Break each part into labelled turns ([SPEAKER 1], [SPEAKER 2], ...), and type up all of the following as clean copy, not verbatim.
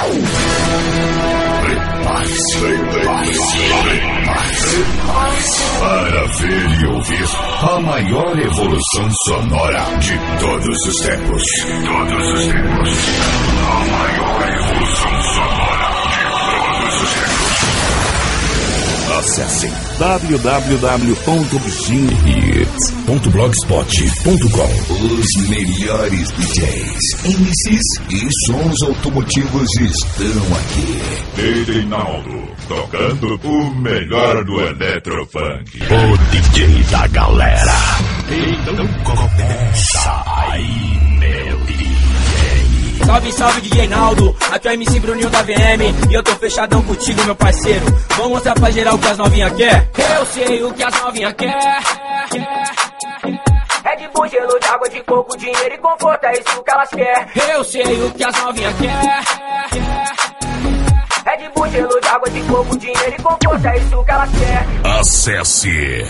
[SPEAKER 1] Para ver e ouvir a maior evolução sonora de todos os tempos. A maior evolução sonora de todos os tempos. Acesse www.ginhits.blogspot.com. Os melhores DJs, MCs e sons automotivos estão aqui. DJ Naldo, tocando o melhor do Eletrofunk. O DJ da galera. Então começa aí, meu DJ.
[SPEAKER 2] Salve, salve, DJ Naldo. Aqui é o MC Bruninho da VM. E eu tô fechadão contigo, meu parceiro. Vamos mostrar pra geral o que as novinhas quer. Eu sei o que as novinhas quer. Red Bull, gelo de água de coco, dinheiro e conforto, é isso que elas quer. Eu sei o que as novinhas quer. Red Bull, gelo de água de coco, dinheiro e conforto, é isso que elas quer.
[SPEAKER 1] Acesse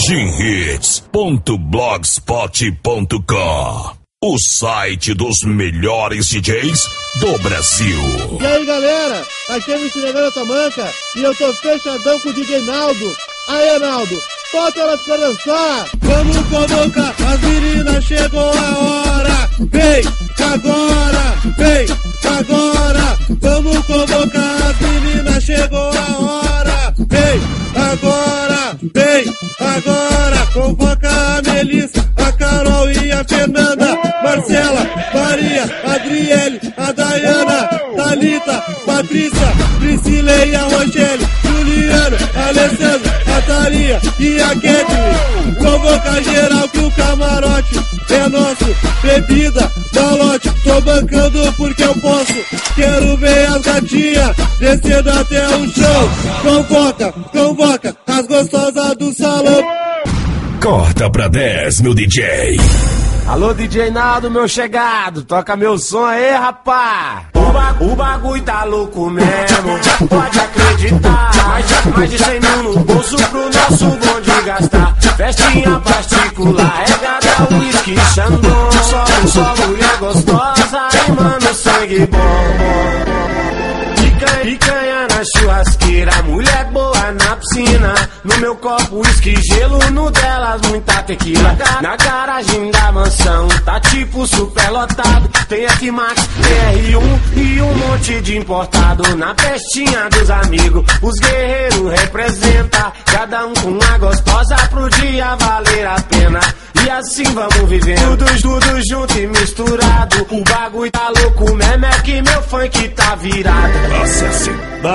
[SPEAKER 1] ginhits.blogspot.com, o site dos melhores DJs do Brasil.
[SPEAKER 3] E aí, galera, aqui é o MC Negão da Tamanca e eu tô fechadão com o DJ Naldo. Aí, Naldo, bota elas pra dançar. Vamos convocar as meninas, chegou a hora. Vem agora, vem agora. Vamos convocar as meninas, chegou a hora. Vem agora, vem agora. Convoca a Melissa, a Carol e a Fernanda, Marcela, Maria, Adriele, a Dayana, Thalita, Patrícia, Priscila e a Rochelle, Juliano, Alessandro, a Thalia e a Kathleen. Convoca geral que o camarote é nosso. Bebida, malote, tô bancando porque eu posso. Quero ver as gatinhas descendo até o chão. Convoca, convoca as gostosas do salão.
[SPEAKER 1] Corta pra 10, meu DJ.
[SPEAKER 4] Alô, DJ Naldo, meu chegado, toca meu som aí, rapá. O bagulho tá louco mesmo, pode acreditar. Mais de 100 mil no bolso pro nosso bonde gastar. Festinha particular, regada, uísque, xandão. Só mulher gostosa e mano, sangue bom. Picanha na churrasqueira, mulher boa na piscina. No meu copo, uísque, gelo, no delas, muita tequila. Na garagem da mansão, tá tipo super lotado. Tem F-Max, tem R1 e um monte de importado. Na festinha dos amigos, os guerreiros representam. Cada um com uma gostosa pro dia valer a pena. E assim vamos vivendo, tudo junto e misturado. O bagulho tá louco mesmo, é que meu funk tá virado.
[SPEAKER 1] Acesse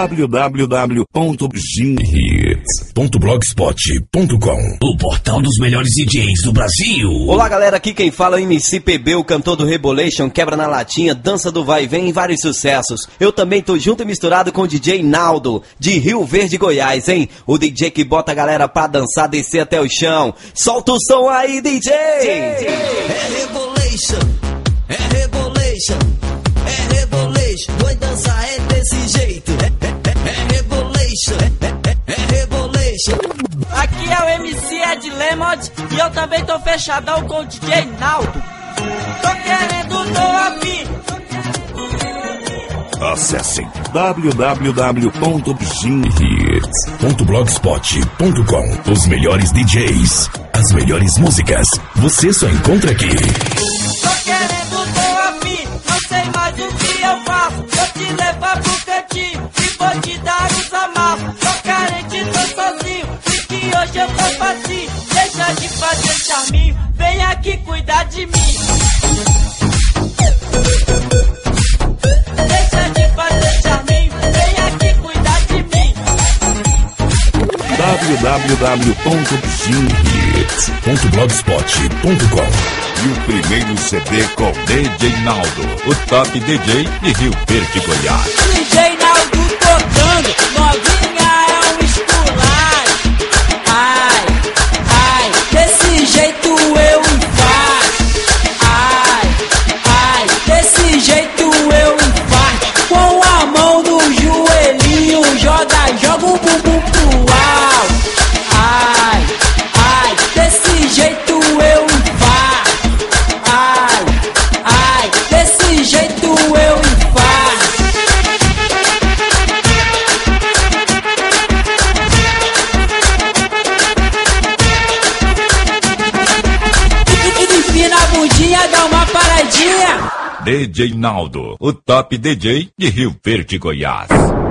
[SPEAKER 1] www.ginhits.blogspot.com, o portal dos melhores DJs do Brasil.
[SPEAKER 5] Olá, galera, aqui quem fala é o MC PB, o cantor do Rebolation, Quebra na Latinha, Dança do Vai e Vem e vários sucessos. Eu também tô junto e misturado com o DJ Naldo, de Rio Verde, Goiás, hein? O DJ que bota a galera pra dançar, descer até o chão. Solta o som aí, DJ!
[SPEAKER 6] É Rebolation, é Rebolation, é Rebolation. Vou dançar é desse jeito. É Rebolation, é Rebolation.
[SPEAKER 2] Aqui é o MC Ed Lemond e eu também tô fechadão com o DJ Naldo. Tô querendo, tô afim.
[SPEAKER 1] Acessem www.ginhits.blogspot.com. Os melhores DJs, as melhores músicas, você só encontra aqui.
[SPEAKER 2] Tô querendo, tô afim, não sei mais o que eu faço. Vou te levar pro cantinho e vou te dar os amassos. Tô carente, tô sozinho, e que hoje eu tô facinho. Deixa de fazer charminho, vem aqui cuidar de mim. Deixa de fazer charminho, vem aqui cuidar de mim.
[SPEAKER 1] www.ginhits.blogspot.com. E o primeiro CD com DJ Naldo, o top DJ de Rio Verde, Goiás.
[SPEAKER 2] DJ Naldo tocando, novinha é um esculacho. Ai, ai, desse jeito eu infarto. Ai, ai, desse jeito eu infarto. Com a mão no joelhinho, joga o bumbum pro alto. Ai, ai, desse jeito eu infarto. Ai, ai, desse jeito eu infarto.
[SPEAKER 1] DJ Naldo, o top DJ de Rio Verde, Goiás.